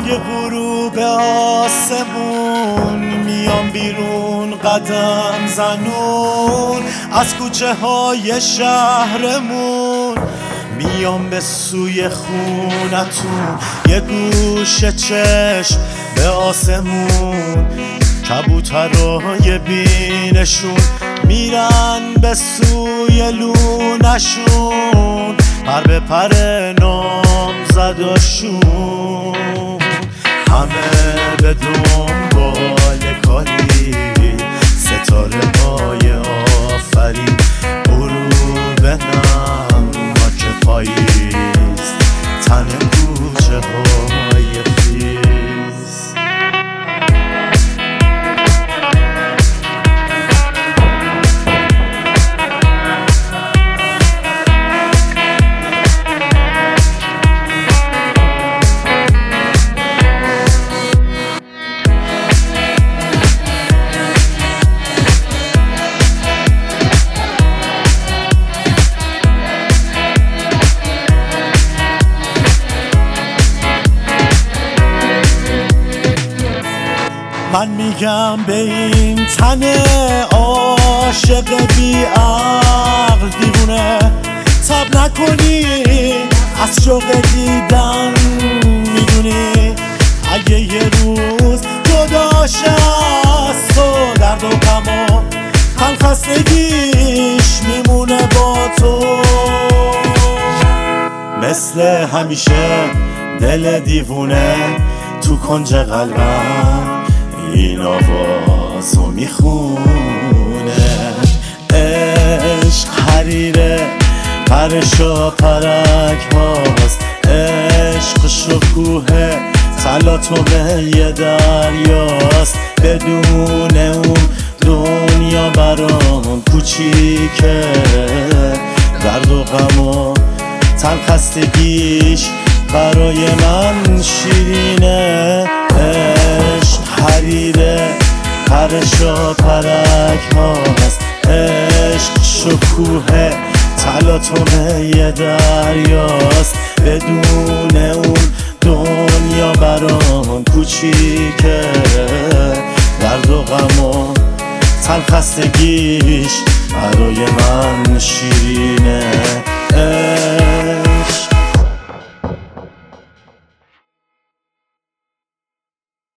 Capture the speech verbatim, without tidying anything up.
برای غروب آسمون میام بیرون قدم زنون از کوچه های شهرمون، میام به سوی خونتون، یه گوشه چشم به آسمون، کبوترای بینشون میرن به سوی لونشون، پر به پر نام زداشون، همه به دنبال کاری، ستاره های آفرین، غروب نمک پاییز، تن کوچه های خیز. من میگم به این تن عاشق بی عقل دیوونه، تب نکنی از شوق دیدن، میدونی اگه یه روز جداش از تو، درد و غم و غم خستگیش میمونه با تو. مثل همیشه دل دیوونه تو کنج قلبم این آوازو میخونه، عشق حریره پرش و پرک هاست، عشق شکوه تلاطم یه دریاست، بدون اون دنیا برام کوچیکه، درد و غم و تلخستگیش برای من شیرینه، عشق حریره پرش و پرک هاست، عشق شکوه تلاطم یه دریاست، بدون اون دنیا برام کوچیکه، درد و غم و تلخستگیش برای